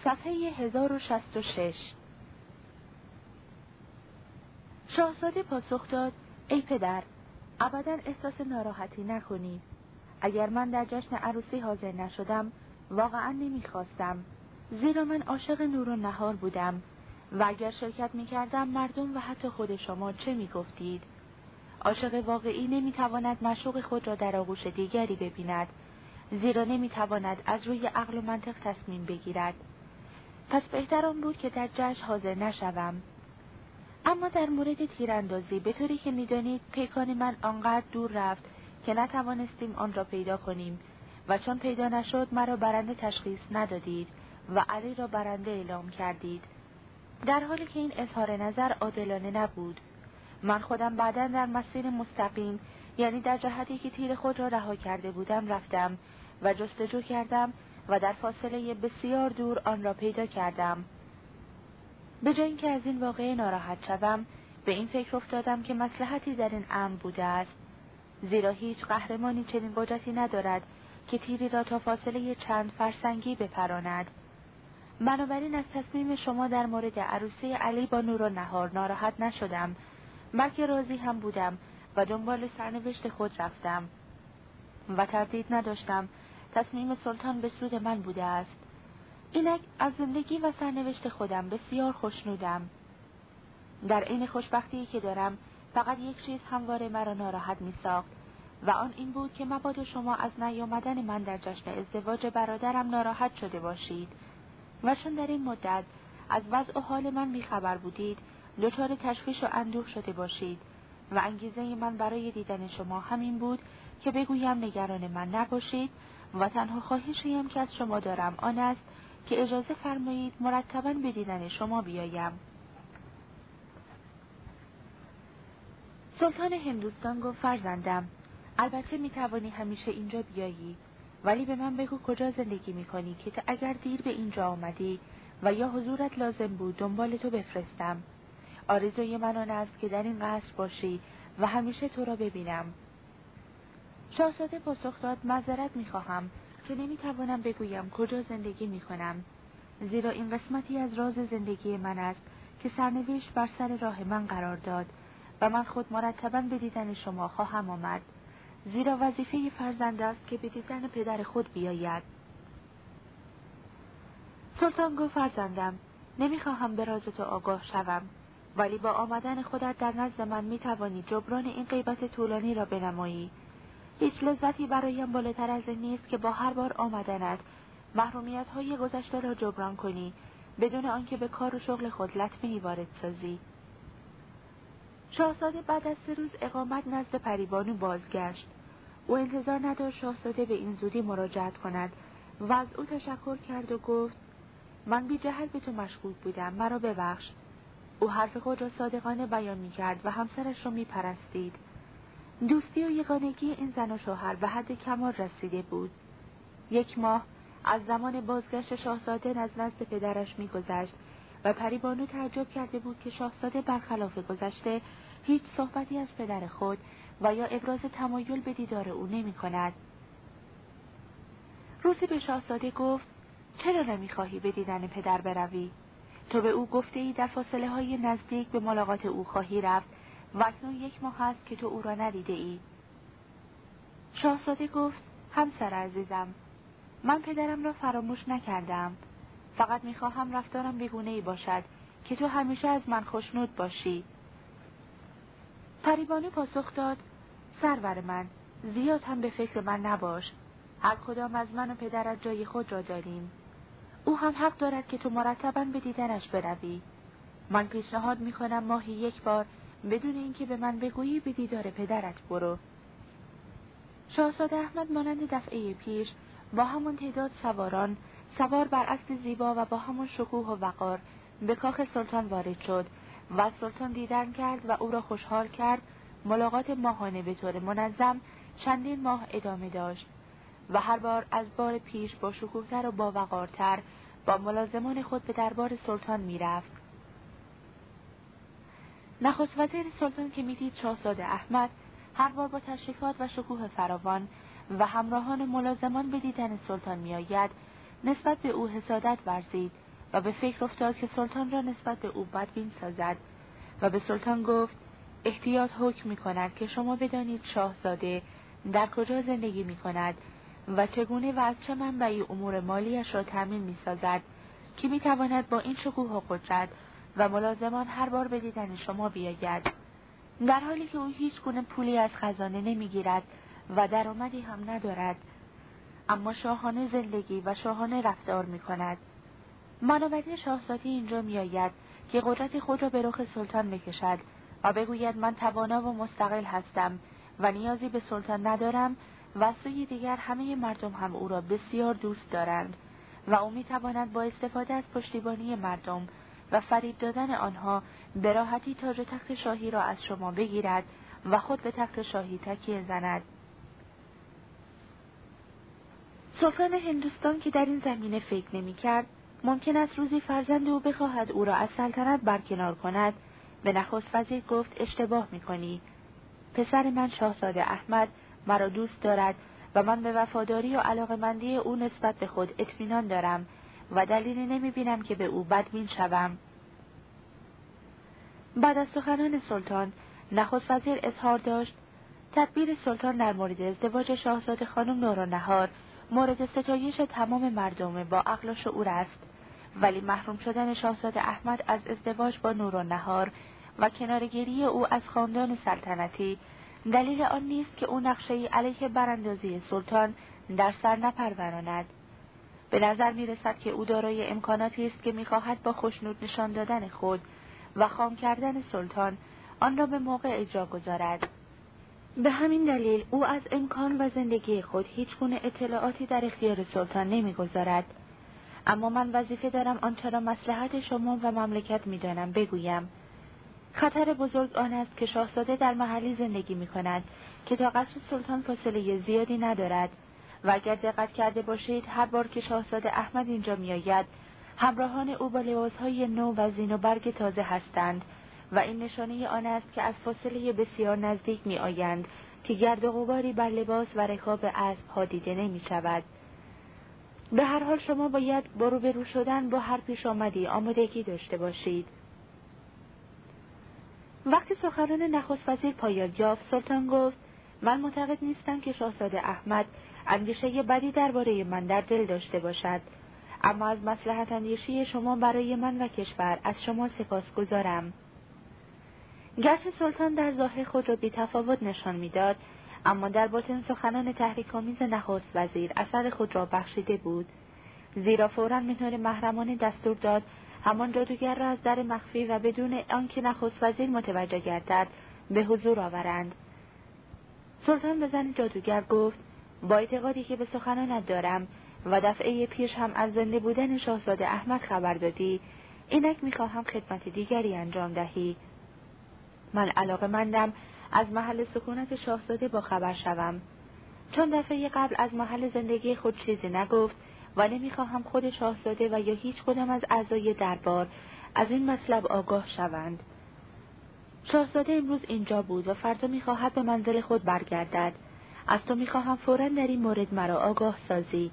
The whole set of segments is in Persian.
صفحه 1066. شاهزاده پاسخ داد: ای پدر، ابداً احساس ناراحتی نکنید. اگر من در جشن عروسی حاضر نشدم واقعاً نمیخواستم، زیرا من عاشق نورالنهار بودم و اگر شرکت میکردم مردم و حتی خود شما چه میگفتید؟ عاشق واقعی نمیتواند معشوق خود را در آغوش دیگری ببیند، زیرا نمیتواند از روی عقل و منطق تصمیم بگیرد. پس بهتر آن بود که در جشن حاضر نشوم. اما در مورد تیراندازی، به طوری که میدانید پیکان من آنقدر دور رفت که نتوانستیم آن را پیدا کنیم و چون پیدا نشد مرا برنده تشخیص ندادید و علی را برنده اعلام کردید، در حالی که این اظهار نظر عادلانه نبود. من خودم بعداً در مسیر مستقیم، یعنی در جهتی که تیر خود را رها کرده بودم، رفتم و جستجو کردم و در فاصله بسیار دور آن را پیدا کردم. به جای اینکه از این واقعه ناراحت شوم، به این فکر افتادم که مصلحتی در این امر بوده است، زیرا هیچ قهرمانی چنین قدرتی ندارد که تیری را تا فاصله چند فرسنگی بپراند. بنابراین از تصمیم شما در مورد عروسی علی با نورالنهار ناراحت نشدم، بلکه راضی هم بودم و دنبال سرنوشت خود رفتم و تردید نداشتم تصمیم سلطان به سود من بوده است. اینک از زندگی و سرنوشت خودم بسیار خوشنودم. در عین خوشبختی که دارم فقط یک چیز همواره مرا ناراحت می ساخت و آن این بود که مبادا شما از نیامدن من در جشن ازدواج برادرم ناراحت شده باشید و چون در این مدت از وضع و حال من بیخبر بودید دچار تشویش و اندوه شده باشید و انگیزه من برای دیدن شما همین بود که بگویم نگران من نباشید و تنها خواهشیم که از شما دارم آن است که اجازه فرمایید مرتباً به دیدن شما بیایم. سلطان هندوستان گفت: فرزندم، البته میتوانی همیشه اینجا بیایی، ولی به من بگو کجا زندگی میکنی که اگر دیر به اینجا آمدی و یا حضورت لازم بود دنبال تو بفرستم. آرزوی من آن است که در این قصر باشی و همیشه تو را ببینم. شاهزاده پاسخ داد: معذرت میخواهم که نمیتوانم بگویم کجا زندگی میکنم، زیرا این قسمتی از راز زندگی من است که سرنوشت بر سر راه من قرار داد و من خود مرتباً به دیدن شما خواهم آمد، زیرا وظیفه فرزند است که به دیدن پدر خود بیاید. سلطان گفت: فرزندم، نمیخواهم به راز تو آگاه شوم، ولی با آمدن خودت در نزد من میتوانی جبران این غیبت طولانی را بنمایی. هیچ لذتی برایم بالاتر از این نیست که با هر بار آمدنت محرومیت‌های گذشته را جبران کنی بدون آنکه به کار و شغل خود لطمه‌ای وارد سازی. شاهزاده بعد از 3 روز اقامت نزد پریبانو بازگشت. او انتظار نداشت شاهزاده به این زودی مراجعت کند و از او تشکر کرد و گفت: من بی جهت به تو مشغول بودم، مرا ببخش. او حرف خود را صادقانه بیان می‌کرد و همسرش را می‌پرستید. دوستی و یگانگی این زن و شوهر به حد کمال رسیده بود. 1 ماه از زمان بازگشت شاهزاده از نزد پدرش می‌گذشت و پریبانو تعجب کرده بود که شاهزاده برخلاف گذشته هیچ صحبتی از پدر خود و یا ابراز تمایل به دیدار او نمی‌کند. روزی به شاهزاده گفت: چرا نمی‌خواهی به دیدن پدر بروی؟ تو به او گفته‌ای در فاصله‌های نزدیک به ملاقات او خواهی رفت و اکنون 1 ماه است که تو او را ندیده ای. شاهزاده گفت: همسر عزیزم، من پدرم را فراموش نکردم، فقط میخواهم رفتارم به گونه‌ای باشد که تو همیشه از من خوشنود باشی. پریبانو پاسخ داد: سرور من، زیاد هم به فکر من نباش، هر کدام از من و پدرت جای خود را داریم. او هم حق دارد که تو مرتباً به دیدنش بروی. من پیشنهاد میکنم ماهی 1 بار بدون اینکه به من بگویی به دیدار پدرت برو. شاهزاده احمد مانند دفعه پیش با همون تعداد سواران سوار بر اسب زیبا و با همون شکوه و وقار به کاخ سلطان وارد شد و از سلطان دیدن کرد و او را خوشحال کرد. ملاقات ماهانه به طور منظم چندین ماه ادامه داشت و هر بار از بار پیش با شکوه‌تر و با وقارتر با ملازمان خود به دربار سلطان می رفت. نخست وزیر سلطان که میدید شاهزاده احمد هر بار با تشریفات و شکوه فراوان و همراهان و ملازمان به دیدن سلطان می آید، نسبت به او حسادت ورزید و به فکر افتاد که سلطان را نسبت به او بدبین سازد و به سلطان گفت احتیاط حکم می‌کند که شما بدانید شاهزاده در کجا زندگی می‌کند و چگونه و از چه منبعی امور مالیش را تأمین می‌سازد که می‌تواند با این شکوه و قدرت و ملازمان هر بار به دیدن شما بیاید، در حالی که او هیچ گونه پولی از خزانه نمی‌گیرد و درآمدی هم ندارد، اما شاهانه زندگی و شاهانه رفتار می‌کند. بنابراین شاهزاده اینجا می‌آید که قدرت خود را به رخ سلطان بکشد و بگوید من توانا و مستقل هستم و نیازی به سلطان ندارم و از سوی دیگر همه مردم هم او را بسیار دوست دارند و او می‌تواند با استفاده از پشتیبانی مردم و فریب دادن آنها به راحتی تاج و تخت شاهی را از شما بگیرد و خود به تخت شاهی تکیه زند. سلطان هندوستان که در این زمینه فکر نمی‌کرد ممکن است روزی فرزند او بخواهد او را از سلطنت برکنار کند، به نخست وزیر گفت اشتباه می‌کنی. پسر من شاهزاده احمد مرا دوست دارد و من به وفاداری و علاقه‌مندی او نسبت به خود اطمینان دارم و دلیلی نمی‌بینم که به او بدبین شوم. بعد از سخنان سلطان، نخست وزیر اظهار داشت تدبیر سلطان در مورد ازدواج شاهزاده خانم نورالنهار مورد ستایش تمام مردم با عقل و شعور است، ولی محروم شدن شاهزاده احمد از ازدواج با نورالنهار و کناره‌گیری او از خاندان سلطنتی دلیل آن نیست که او نقشه‌ای علیه براندازی سلطان در سر نپروراند. به نظر می‌رسد که او دارای امکاناتی است که می‌خواهد با خشنود نشان دادن خود و خام کردن سلطان آن را به موقع اجرا گذارد. به همین دلیل او از امکان و زندگی خود هیچ گونه اطلاعاتی در اختیار سلطان نمی‌گذارد. اما من وظیفه دارم آنچه را مصلحت شما و مملکت می‌دانم بگویم. خطر بزرگ آن است که شاهزاده در محلی زندگی می‌کند که تا قصر سلطان فاصله زیادی ندارد و اگر دقت کرده باشید هر بار که شاهزاده احمد اینجا می‌آید همراهان او با لباس‌های نو و زین و برگ تازه هستند و این نشانه آن است که از فاصله بسیار نزدیک می‌آیند که گرد و غباری بر لباس و رکاب اسب‌ها دیده نمی‌شود. به هر حال شما باید با روبرو شدن با هر پیش آمدی آمادگی داشته باشید. وقتی سخنان نخست وزیر پایان یافت، سلطان گفت من معتقد نیستم که شاهزاده احمد اندیشه بدی درباره من در دل داشته باشد، اما از مصلحت اندیشی شما برای من و کشور از شما سپاسگزارم. گرچه سلطان در ظاهر خود را بی‌تفاوت نشان می‌داد، اما در باطن سخنان تحریک‌آمیز نخست وزیر اثر خود را بخشیده بود، زیرا فوراً به طور محرمانه دستور داد همان جادوگر را از در مخفی و بدون آنکه نخست وزیر متوجه گردد به حضور آورند. سلطان به زن جادوگر گفت با اعتقادی که به سخنانت دارم و دفعه پیش هم از زنده بودن شاهزاده احمد خبر دادی، اینک می‌خواهم خدمت دیگری انجام دهی. من علاقه‌مندم از محل سکونت شاهزاده با خبر شوم. چون دفعه قبل از محل زندگی خود چیزی نگفت و نمی‌خواهم خود شاهزاده و یا هیچ کدام از اعضای دربار از این مطلب آگاه شوند. شاهزاده امروز اینجا بود و فردا می‌خواهد به منزل خود برگردد. از تو می‌خواهم فوراً در این مورد مرا آگاه سازی.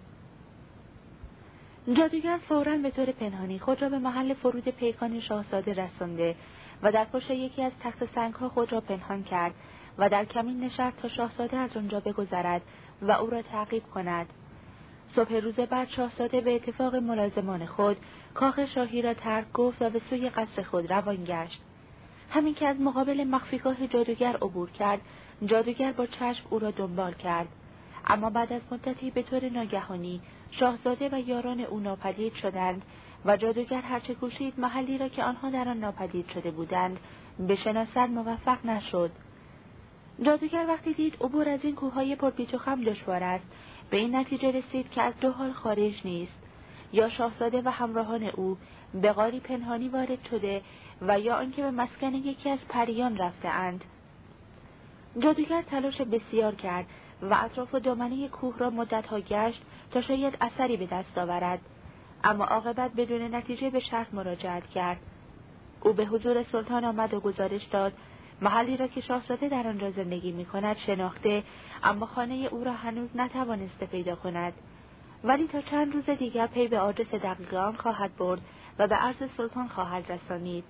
جادوگر فوراً به طور پنهانی خود را به محل فرود پیکان شاهزاده رسانده و در پشت یکی از تخت سنگ‌ها خود را پنهان کرد و در کمین نشست تا شاهزاده از آنجا بگذرد و او را تعقیب کند. صبح روز بعد شاهزاده به اتفاق ملازمان خود کاخ شاهی را ترک گفت و به سوی قصر خود روان گشت. همین که از مقابل مخفیگاه جادوگر عبور کرد، جادوگر با چشم او را دنبال کرد، اما بعد از مدتی به طور ناگهانی شاهزاده و یاران او ناپدید شدند و جادوگر هرچه کوشید محلی را که آنها در آن ناپدید شده بودند بشناسد موفق نشد. جادوگر وقتی دید عبور از این کوههای پرپیچ و خم دشوار است، به این نتیجه رسید که از دو حال خارج نیست: یا شاهزاده و همراهان او به غاری پنهانی وارد شده و یا آنکه به مسکن یکی از پریان رفته اند. جادوگر تلاش بسیار کرد و اطراف و دامنه کوه را مدتها گشت تا شاید اثری به دست آورد، اما عاقبت بدون نتیجه به شهر مراجعت کرد. او به حضور سلطان آمد و گزارش داد محلی را که شاهزاده در آنجا زندگی می‌کند شناخته، اما خانه او را هنوز نتوانسته پیدا کند ولی تا چند روز دیگر پی به آدرس دقیق آن خواهد برد و به عرض سلطان خواهد رسانید.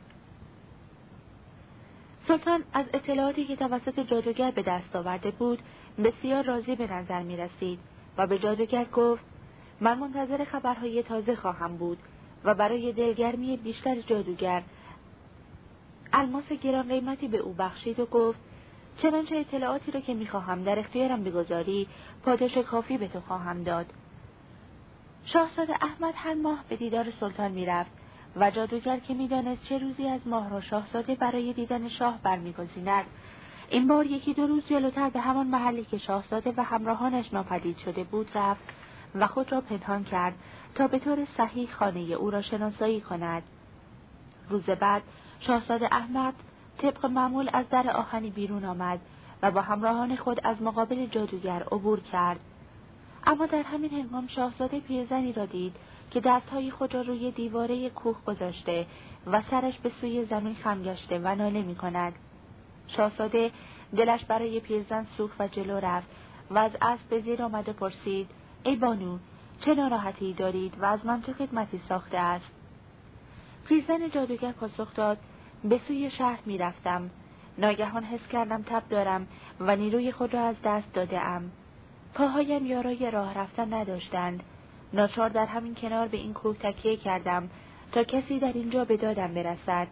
سلطان از اطلاعاتی که توسط جادوگر به دست آورده بود بسیار راضی به نظر می رسید و به جادوگر گفت من منتظر خبرهای تازه خواهم بود و برای دلگرمی بیشتر جادوگر الماس گران قیمتی به او بخشید و گفت چنانچه اطلاعاتی را که می خواهم در اختیارم بگذاری پاداش کافی به تو خواهم داد. شاهزاده احمد هر ماه به دیدار سلطان می رفت و جادوگر که می دانست چه روزی از ماه را شاهزاده برای دیدن شاه برمی‌گزیند این بار یکی دو روز جلوتر به همان محلی که شاهزاده و همراهانش ناپدید شده بود رفت و خود را پنهان کرد تا به طور صحیح خانه او را شناسایی کند. روز بعد شاهزاده احمد طبق معمول از در آهنی بیرون آمد و با همراهان خود از مقابل جادوگر عبور کرد. اما در همین هنگام شاهزاده پیرزنی را دید که دستهای خود را روی دیواره کوه گذاشته و سرش به سوی زمین خم گشته و ناله می کند. شاهزاده دلش برای پیرزن سوخت و جلو رفت و از اسب به زیر آمد و پرسید ای بانو چه ناراحتی دارید و از من چه خدمتی ساخته است؟ پیرزن جادوگر پاسخ داد به سوی شهر می رفتم. ناگهان حس کردم تب دارم و نیروی خود را از دست داده ام. پاهایم یارای راه رفتن نداشتند. ناچار در همین کنار به این کوه تکیه کردم تا کسی در اینجا به دادم برسد.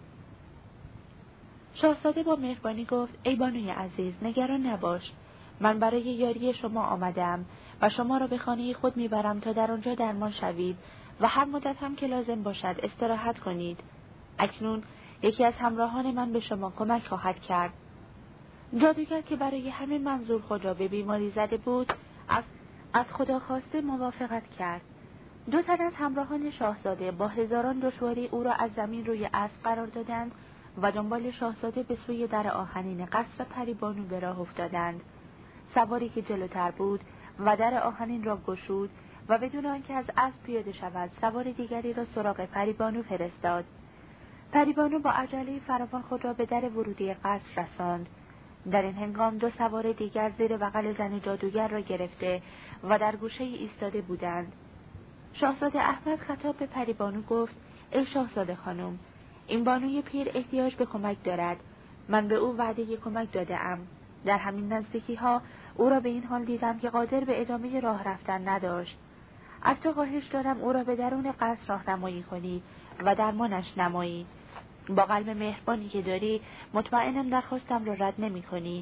شاهزاده با مهربانی گفت ای بانوی عزیز نگران نباش. من برای یاری شما آمدم و شما را به خانه خود میبرم تا در آنجا درمان شوید و هر مدت هم که لازم باشد استراحت کنید. اکنون یکی از همراهان من به شما کمک خواهد کرد. جادوگر که برای همین منظور خود را به بیماری زده بود از خدا خواسته موافقت کرد. دو تن از همراهان شاهزاده با هزاران دشواری او را از زمین روی اسب قرار دادند و دنبال شاهزاده به سوی در آهنین قصر پریبانو به راه افتادند. سواری که جلوتر بود و در آهنین را گشود و بدون آنکه از اسب پیاده شود سوار دیگری را سراغ پریبانو فرستاد. پریبانو با عجله فراوان خود را به در ورودی قصر رساند. در این هنگام دو سوار دیگر زیر بغل زن جادوگر را گرفته و در گوشه ایستاده بودند. شاهزاده احمد خطاب به پریبانو گفت ای شاهزاده خانم این بانوی پیر احتیاج به کمک دارد. من به او وعده کمک داده ام. در همین نزدیکی ها او را به این حال دیدم که قادر به ادامه راه رفتن نداشت. از تو خواهش دارم او را به درون قصر راهنمایی کنی و درمانش نمایی. با قلب مهربانی که داری مطمئنم درخواستم را رد نمی کنی.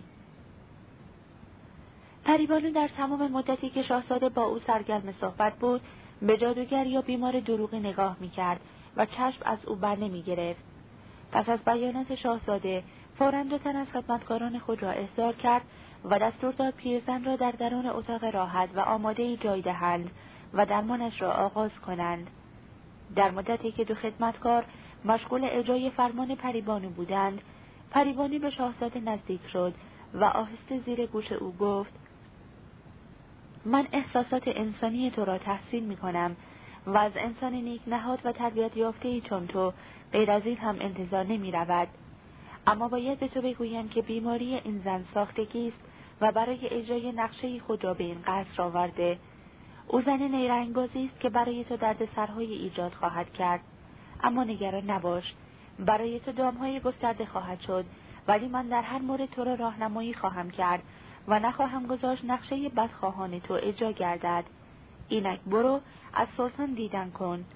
پریبانو در تمام مدتی که شاهزاده با او سرگرم صحبت بود به جادوگر یا بیمار دروغی نگاه می کرد و چشم از او بر نمی گرفت. پس از بیانات شاهزاده فوراً دو تن از خدمتکاران خود را احضار کرد و دستور داد پیرزن را در درون اتاق راحت و آماده‌ای جای دهند و درمانش را آغاز کنند. در مدتی که دو خدمتکار مشغول اجرای فرمان پریبانو بودند، پریبانو به شاهزاده نزدیک شد و آهسته زیر گوش او گفت من احساسات انسانی تو را تحسین می کنم و از انسان نیک نهاد و تربیت یافته‌ای چون تو غیر از این هم انتظار نمی رود. اما باید به تو بگویم که بیماری این زن ساختگی است و برای اجرای نقشه خود را به این قصر آورده. او زن نیرنگبازی است که برای تو دردسرهای ایجاد خواهد کرد. اما نگران نباش، برای تو دامهای گسترده خواهد شد، ولی من در هر مورد تو را راهنمایی خواهم کرد و نخواهم گذاشت نقشه بدخواهان تو اجرا گردد. اینک برو از سلطان دیدن کن.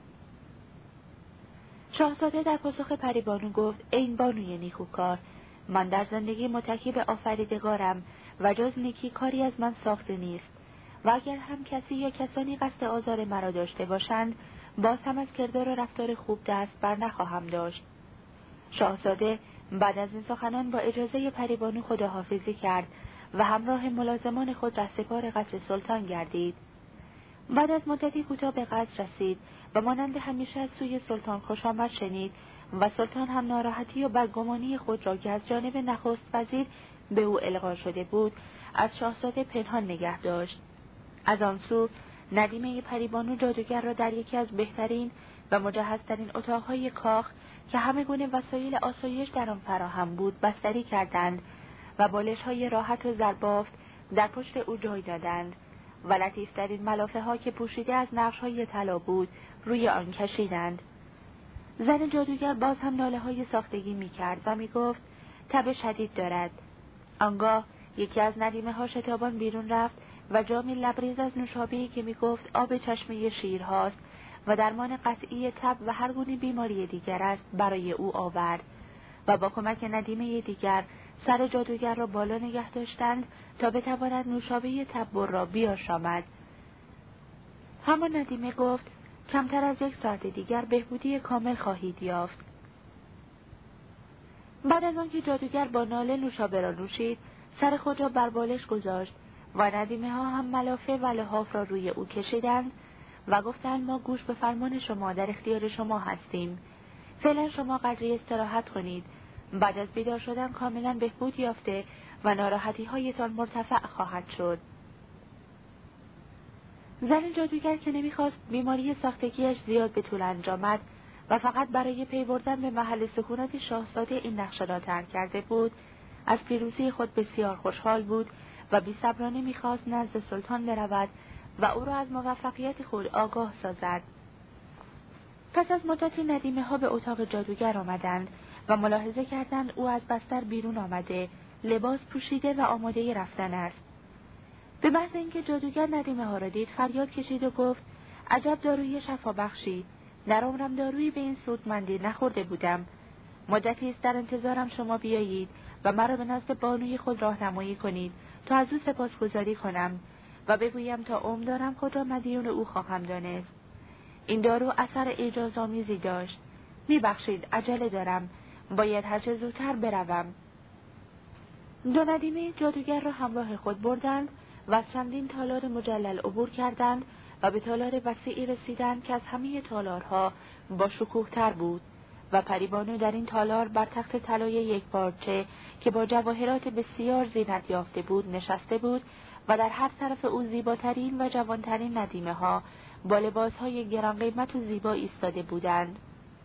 شاهزاده در پاسخ پریبانو گفت این بانوی نیکوکار، من در زندگی متکی به آفریدگارم و جز نیکی کاری از من ساخته نیست و اگر هم کسی یا کسانی قصد آزار مرا داشته باشند باز هم از کردار و رفتار خوب دست بر نخواهم داشت. شاهزاده بعد از این سخنان با اجازه پریبانو خداحافظی کرد و همراه ملازمان خود رهسپار قصر سلطان گردید. بعد از مدتی کوتاه به قصر رسید و مانند همیشه از سوی سلطان خوش آمد شنید و سلطان هم ناراحتی و بدگمانی خود را که از جانب نخست وزیر به او القا شده بود از شاهزاده پنهان نگه داشت. از آن سو ندیمه پریبانو جادوگر را در یکی از بهترین و مجهزترین اتاقهای کاخ که همه گونه وسایل آسایش در آن فراهم بود بستری کردند و بالش‌های راحت و زربافت در پشت او جای دادند و لطیفترین ملافه ها که پوشیده از نقش های طلا بود روی آن کشیدند. زن جادوگر باز هم ناله های ساختگی می کرد و می گفت تب شدید دارد. آنگاه یکی از ندیمه ها شتابان بیرون رفت و جامی لبریز از نوشابه‌ای که می گفت آب چشمه شیر هاست و درمان قطعی تب و هر گونه بیماری دیگر است برای او آورد و با کمک ندیمه دیگر سر جادوگر را بالا نگه داشتند تا بتواند نوشابه تبر را بیاشامد. همان ندیمه گفت کمتر از 1 ساعت دیگر بهبودی کامل خواهید یافت. بعد از آنکه جادوگر با ناله نوشابه را نوشید، سر خود را بر بالش گذاشت و ندیمه ها هم ملافه و لحاف را روی او کشیدند و گفتند ما گوش به فرمان شما در اختیار شما هستیم. فعلا شما قدری استراحت کنید. بعد از بیدار شدن کاملا بهبود یافته و ناراحتی هایتان مرتفع خواهد شد. زن جادوگر که نمیخواست بیماری ساختگیش زیاد به طول انجامد و فقط برای پی بردن به محل سکونت شاهزاده این نقشه را ترک کرده بود، از پیروزی خود بسیار خوشحال بود و بی‌صبرانه میخواست نزد سلطان برود و او را از موفقیت خود آگاه سازد. پس از مدتی ندیمه ها به اتاق جادوگر آمدند و ملاحظه کردند او از بستر بیرون آمده، لباس پوشیده و آماده رفتن است. به محض اینکه جادوگر ندیمه ها را دید فریاد کشید و گفت عجب داروی شفابخشی، در عمرم دارویی به این سودمندی نخورده بودم. مدتی است در انتظارم شما بیایید و مرا به نزد بانوی خود راهنمایی کنید تا از او سپاسگزاری کنم و بگویم تا عمر دارم خود را مدیون او خواهم دانست. این دارو اثر اعجازآمیزی داشت. میبخشید عجله دارم، باید هرچه زودتر بروم. 2 ندیمه جادوگر را همراه خود بردند و از چندین تالار مجلل عبور کردند و به تالار وسیعی رسیدند که از همه تالارها با شکوه تر بود و پریبانو در این تالار بر تخت طلای 1 پارچه که با جواهرات بسیار زینت یافته بود نشسته بود و در هر طرف او زیباترین و جوانترین ندیمه ها با لباسهای گران قیمت و زیبا ایستاده بودند.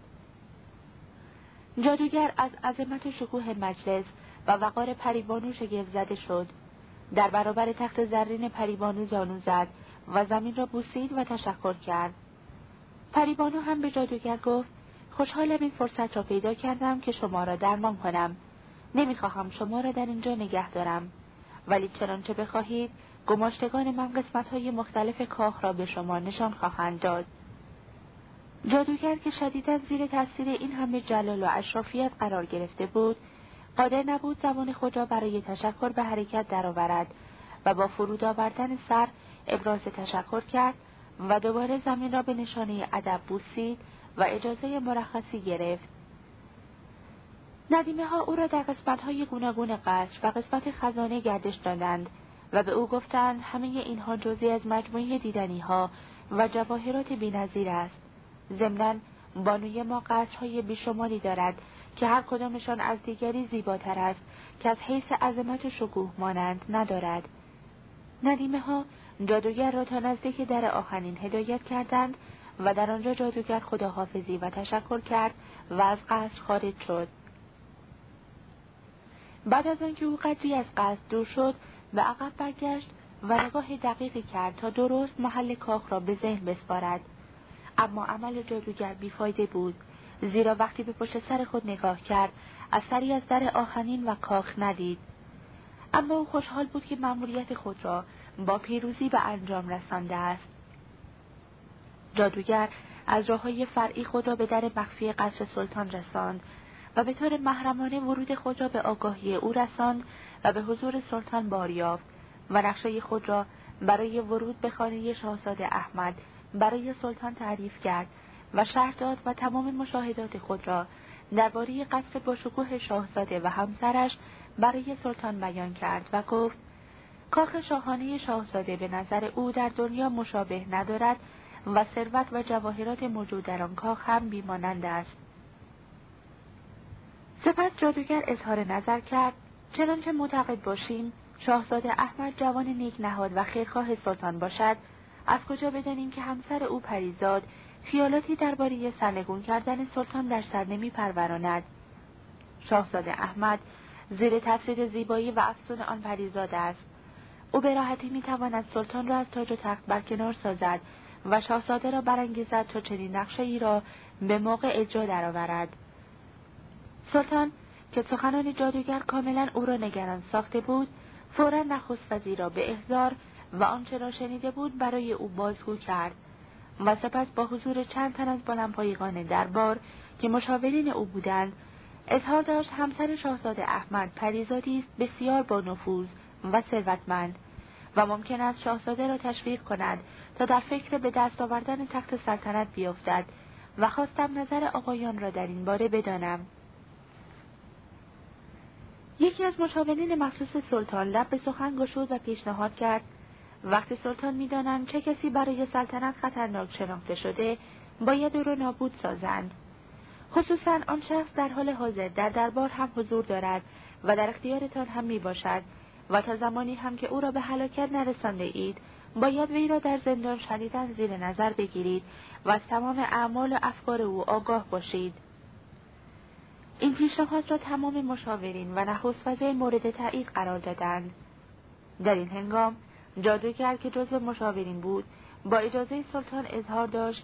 جادوگر از عظمت و شکوه مجلس و وقار پریبانو شگفت زده شد. در برابر تخت زرین پریبانو زانو زد و زمین را بوسید و تشکر کرد. پریبانو هم به جادوگر گفت خوشحالم این فرصت را پیدا کردم که شما را درمان کنم. نمیخواهم شما را در اینجا نگه دارم، ولی چنانچه بخواهید گماشتگان من قسمت‌های مختلف کاخ را به شما نشان خواهند داد. جادوگر که شدیداً زیر تاثیر این همه جلال و اشرافیت قرار گرفته بود، قادر نبود زبان خود را برای تشکر به حرکت درآورد و با فرود آوردن سر ابراز تشکر کرد و دوباره زمین را به نشانه ادب بوسید و اجازه مرخصی گرفت. ندیمه ها او را در قسمت‌های گوناگون قصر و قسمت خزانه گردش دادند و به او گفتند همه اینها جزئی از مجموعه دیدنی‌ها و جواهرات بی‌نظیر است. ضمناً بانوی ما قصرهای بیشماری دارد که هر کدامشان از دیگری زیباتر است که از حیث عظمت و شکوه مانند ندارد. ندیمه ها جادوگر را تا نزدیک در آهنین هدایت کردند و در آنجا جادوگر خداحافظی و تشکر کرد و از قصر خارج شد. بعد از آنکه او قدری از قصد دور شد به عقب برگشت و نگاه دقیقی کرد تا درست محل کاخ را به ذهن بسپارد. اما عمل جادوگر بیفایده بود، زیرا وقتی به پشت سر خود نگاه کرد اثری از در آهنین و کاخ ندید. اما او خوشحال بود که مأموریت خود را با پیروزی به انجام رسانده است. جادوگر از راه‌های فرعی خود را به در مخفی قصر سلطان رساند و به طور محرمانه ورود خود را به آگاهی او رساند و به حضور سلطان بار یافت و نقشه خود را برای ورود به خانه شاهزاده احمد برای سلطان تعریف کرد و شرح داد و تمام مشاهدات خود را درباره قصر با شکوه شاهزاده و همسرش برای سلطان بیان کرد و گفت کاخ شاهانه شاهزاده به نظر او در دنیا مشابه ندارد و ثروت و جواهرات موجود در آن کاخ هم بی‌مانند است. سپس جادوگر اظهار نظر کرد چنانچه معتقد باشیم شاهزاده احمد جوان نیک نهاد و خیرخواه سلطان باشد، از کجا بدانیم که همسر او پریزاد خیالاتی درباره سرنگون کردن سلطان در سر نمی‌پروراند. شاهزاده احمد زیر تاثیر زیبایی و افسون آن پریزاد است او به راحتی میتواند سلطان را از تاج و تخت برکنار سازد و شاهزاده را برانگیزد تا چنین نقشه‌ای را به موقع اجرا درآورد. سلطان که سخنان جادوگر کاملا او را نگران ساخته بود، فوراً نخست وزیر را به احضار و آنچه را شنیده بود برای او بازگو کرد و سپس با حضور چند تن از بلندپایگان دربار که مشاورین او بودند، اظهار داشت همسر شاهزاده احمد پریزادی است بسیار با نفوذ و ثروتمند و ممکن است شاهزاده را تشویق کند تا در فکر به دست آوردن تخت سلطنت بیفتد و خواستم نظر آقایان را در این باره بدانم. یکی از مشاورین مخصوص سلطان لب به سخن گشود و پیشنهاد کرد وقتی سلطان می‌دانند چه کسی برای سلطنت خطرناک شناخته شده، باید او را نابود سازند. خصوصاً آن شخص در حال حاضر در دربار هم حضور دارد و در اختیارتان هم میباشد و تا زمانی هم که او را به هلاکت نرسانده اید، باید وی را در زندان شدیداً زیر نظر بگیرید و از تمام اعمال و افکار او آگاه باشید. این پیشنهاد را تمام مشاورین و نخست وزیر مورد تایید قرار دادند. در این هنگام جادوگر که جزو مشاورین بود با اجازه سلطان اظهار داشت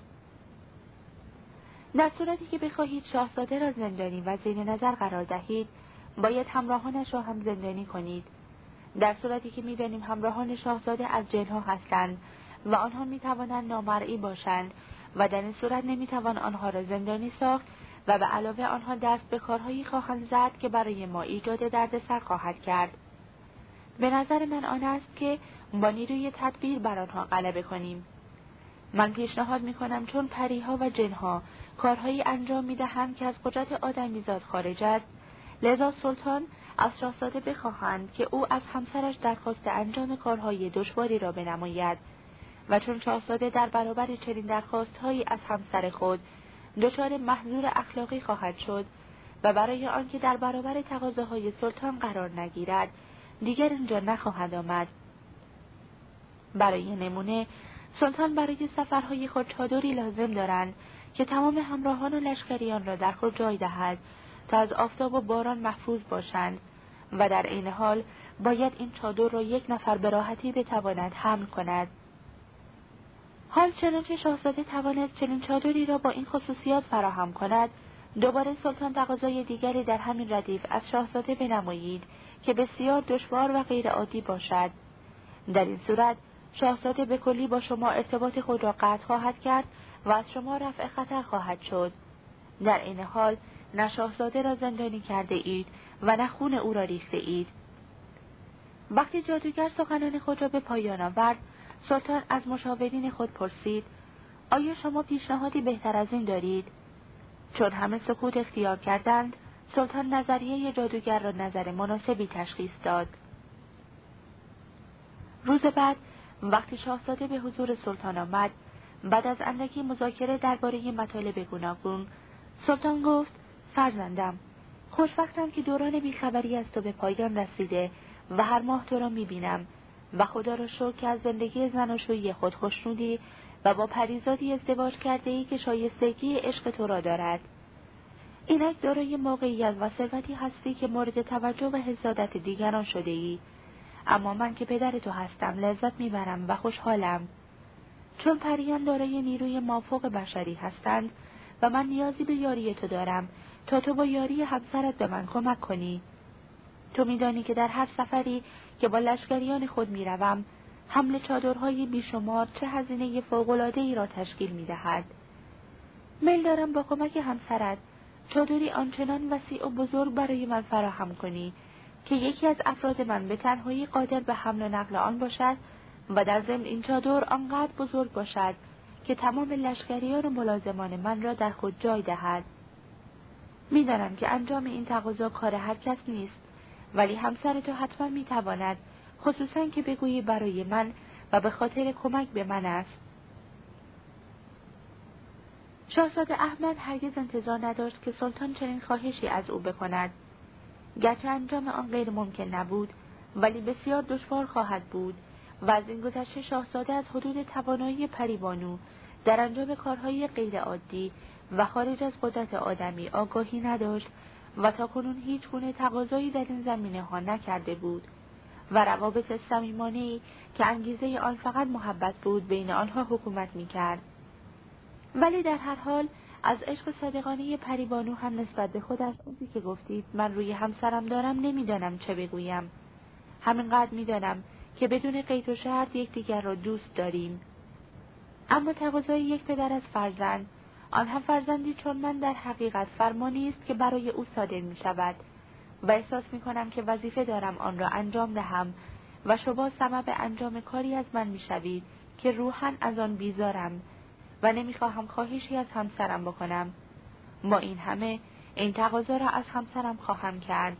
در صورتی که بخواهید شاهزاده را زندانی و زیر نظر قرار دهید، باید همراهانش را هم زندانی کنید. در صورتی که می‌دانیم همراهان شاهزاده از جن‌ها هستند و آنها می‌توانند نامرئی باشند و در این صورت نمی‌توان آنها را زندانی ساخت و به علاوه آنها دست به کارهایی خواهند زد که برای ما ایجاد دردسر خواهد کرد. به نظر من آن است که با نیروی تدبیر بر آنها غلبه کنیم. من پیشنهاد می‌کنم چون پریها و جن‌ها کارهایی انجام می‌دهند که از قدرت آدمیزاد خارج است، لذا سلطان از شاهزاده بخواهند که او از همسرش درخواست انجام کارهای دشواری را بنماید و چون شاهزاده در برابر چنین درخواست‌هایی از همسر خود دچار محظور اخلاقی خواهد شد و برای آنکه در برابر تقاضاهای سلطان قرار نگیرد، دیگر اینجا نخواهد آمد. برای نمونه، سلطان برای سفرهای خود چادری لازم دارند که تمام همراهان و لشکریان را در خود جای دهد تا از آفتاب و باران محفوظ باشند و در عین حال باید این چادر را یک نفر به راحتی بتواند حمل کند. حال چنانچه شاهزاده توانست چنین چادری را با این خصوصیات فراهم کند، دوباره سلطان تقاضای دیگری در همین ردیف از شاهزاده بنمایید که بسیار دشوار و غیر عادی باشد. در این صورت شاهزاده به کلی با شما ارتباط خود را قطع خواهد کرد و از شما رفع خطر خواهد شد. در این حال نه شاهزاده را زندانی کرده اید و نه خون او را ریخته اید. وقتی جادوگر سخنان خود را به پایان آورد، سلطان از مشاورین خود پرسید: آیا شما پیشنهادی بهتر از این دارید؟ چون همه سکوت اختیار کردند، سلطان نظریه جادوگر را نظر مناسبی تشخیص داد. روز بعد وقتی شاهزاده به حضور سلطان آمد، بعد از اندکی مذاکره درباره مطالب گوناگون، سلطان گفت: فرزندم، خوشبختم که دوران بیخبری از تو به پایان رسیده و هر ماه تو را می‌بینم و خدا را شکر که از زندگی زناشویی خود خوشنودی و با پریزادی ازدواج کرده‌ای که شایستگی عشق تو را دارد. اینک دارای موقعیت و ثروتی هستی که مورد توجه و حسادت دیگران شده‌ای، اما من که پدر تو هستم لذت میبرم و خوشحالم. چون پریان دارای نیروی مافوق بشری هستند و من نیازی به یاری تو دارم تا تو با یاری همسرت به من کمک کنی. تو میدانی که در هر سفری که با لشکریان خود میروم، حمل چادرهای بیشمار چه هزینه فوق‌العاده‌ای را تشکیل میدهد. میل دارم با کمک همسرت چادری آنچنان وسیع و بزرگ برای من فراهم کنی که یکی از افراد من به تنهایی قادر به حمل و نقل آن باشد و در ضمن این چادر آنقدر بزرگ باشد که تمام لشکریان و ملازمان من را در خود جای دهد. میدانم که انجام این تقاضا کار هر کس نیست، ولی همسر تو حتما میتواند، خصوصا که بگویی برای من و به خاطر کمک به من است. شاهزاده احمد هرگز انتظار نداشت که سلطان چنین خواهشی از او بکند. گرچه انجام آن غیر ممکن نبود، ولی بسیار دشوار خواهد بود و از این گذشته شاهزاده از حدود توانایی پریبانو در انجام کارهای غیر عادی و خارج از قدرت آدمی آگاهی نداشت و تاکنون هیچ گونه تقاضایی در این زمینه ها نکرده بود و روابط صمیمانه‌ای که انگیزه آن فقط محبت بود بین آنها حکومت می‌کرد. ولی در هر حال از عشق صادقانه پریبانو هم نسبت به خودش چیزی که گفتید من روی همسرم دارم نمی‌دانم چه بگویم. همینقدر می‌دانم که بدون قید و شرط یکدیگر را دوست داریم. اما تقاضای یک پدر از فرزند، آن هم فرزندی چون من، در حقیقت فرمانی است که برای او صادر می‌شود و احساس می‌کنم که وظیفه دارم آن را انجام دهم و شما سبب انجام کاری از من می‌شوید که روحاً از آن بیزارم و نمی‌خواهم خواهشی از همسرم بکنم. ما این تقاضا را از همسرم خواهم کرد.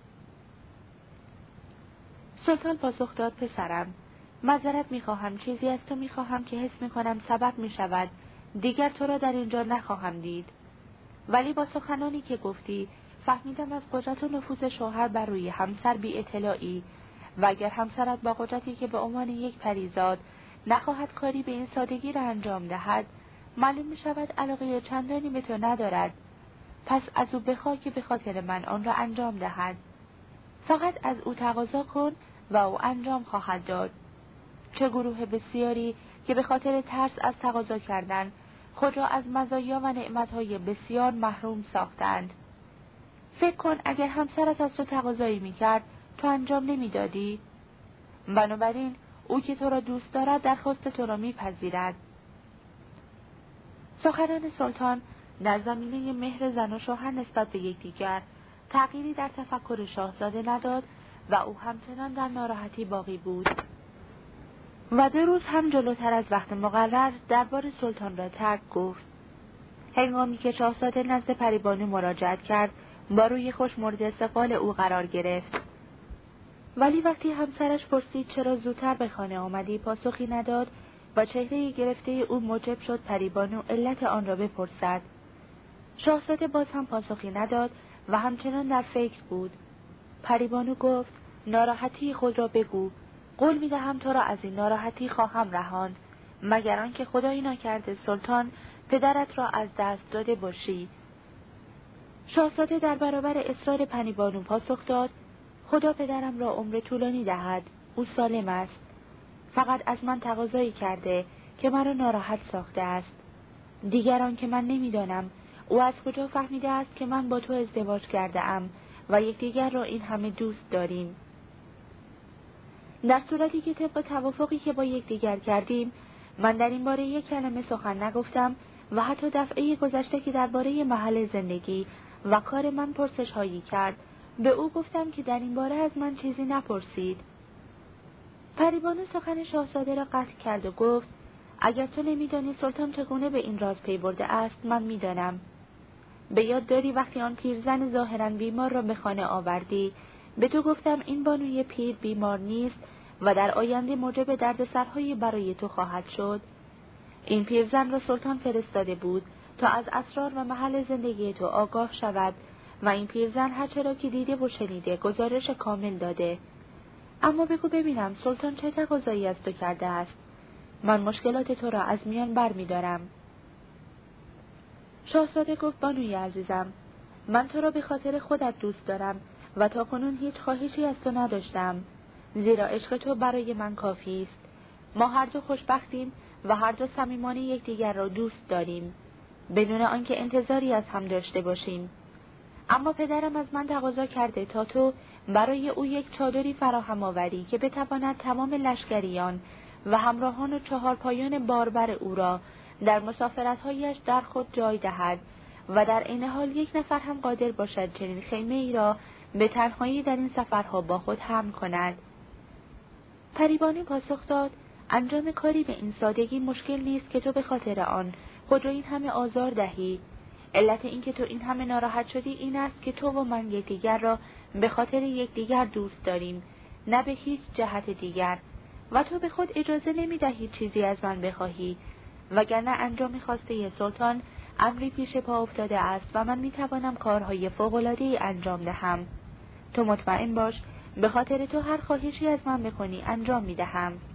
سلطان پاسخ داد: پسرم، معذرت می‌خواهم، چیزی از تو می‌خواهم که حس می‌کنم سبب می‌شود دیگر تو را در اینجا نخواهم دید. ولی با سخنانی که گفتی فهمیدم از قدرت و نفوذ شوهر بر روی همسر بی اطلاعی و اگر همسرت با قدرتی که به عنوان یک پریزاد نخواهد کاری به این سادگی را انجام دهد، معلوم می‌شود علاقه چندانی به تو ندارد. پس از او بخواه که به خاطر من آن را انجام دهد. فقط از او تقاضا کن و او انجام خواهد داد. چه گروه بسیاری که به خاطر ترس از تقاضا کردن خود را از مزایا و نعمتهای بسیار محروم ساختند. فکر کن اگر همسرت از تو تقاضایی میکرد تو انجام نمیدادی؟ بنابراین او که تو را دوست دارد درخواست تو را میپذیرد. سخنان سلطان در زمینه مهر زن و شوهر نسبت به یکدیگر تغییری در تفکر شاهزاده نداد و او همچنان در ناراحتی باقی بود و 2 روز هم جلوتر از وقت مقرر دربار سلطان را ترک گفت. هنگامی که شاهزاده نزد پریبانو مراجعت کرد با روی خوش مورد استقبال او قرار گرفت. ولی وقتی همسرش پرسید چرا زودتر به خانه آمدی پاسخی نداد و چهره گرفته او موجب شد پریبانو علت آن را بپرسد. شاهزاده باز هم پاسخی نداد و همچنان در فکر بود. پریبانو گفت: ناراحتی خود را بگو. قول می‌دهم تو را از این ناراحتی خواهم رهاند مگر آنکه خدایی نکرده سلطان پدرت را از دست داده باشی. شاهزاده در برابر اصرار پریبانو پاسخ داد: خدا پدرم را عمر طولانی دهد، او سالم است. فقط از من تقاضایی کرده که مرا ناراحت ساخته است. دیگران که من نمی‌دانم او از کجا فهمیده است که من با تو ازدواج کرده ام و یکدیگر را این همه دوست داریم. در صورتی که طبق توافقی که با یکدیگر کردیم من در این باره یک کلمه سخن نگفتم و حتی دفعه گذشته که درباره محل زندگی و کار من پرسش هایی کرد به او گفتم که در این باره از من چیزی نپرسید. پریبانو سخن شاهزاده را قطع کرد و گفت: اگر تو نمی‌دانی سلطان چگونه به این راز پی برده است من می‌دانم. به یاد داری وقتی آن پیرزن ظاهراً بیمار را به خانه آوردی به تو گفتم این بانوی پیر بیمار نیست و در آینده موجب دردسرهایی برای تو خواهد شد؟ این پیرزن را سلطان فرستاده بود تا از اسرار و محل زندگی تو آگاه شود و این پیرزن هر چه را که دیده و شنیده گزارش کامل داده. اما بگو ببینم سلطان چه تقاضایی از تو کرده است؟ من مشکلات تو را از میان بر می دارم. شاهزاده گفت: بانوی عزیزم، من تو را به خاطر خودت دوست دارم و تا کنون هیچ خواهشی از تو نداشتم، زیرا عشق تو برای من کافی است. ما هر دو خوشبختیم و هر دو صمیمانه یکدیگر را دوست داریم بدون آنکه انتظاری از هم داشته باشیم. اما پدرم از من تقاضا کرده تا تو برای او یک چادری فراهم آوری که بتواند تمام لشکریان و همراهان و 4 پایان باربر او را در مسافرت‌هایش در خود جای دهد و در این حال یک نفر هم قادر باشد چنین خیمه ای را به تنهایی در این سفرها با خود حمل کند. پریبانو پاسخ داد: انجام کاری به این سادگی مشکل نیست که تو به خاطر آن خود را این همه آزار دهی. علت این که تو این همه ناراحت شدی این است که تو و من یکدیگر را به خاطر یکدیگر دوست داریم، نه به هیچ جهت دیگر، و تو به خود اجازه نمی‌دهی چیزی از من بخواهی، وگرنه انجام خواسته سلطان امری پیش پا افتاده است و من می‌توانم کارهای فوق‌العاده‌ای انجام دهم. تو مطمئن باش به خاطر تو هر خواهشی از من بکنی انجام می‌دهم.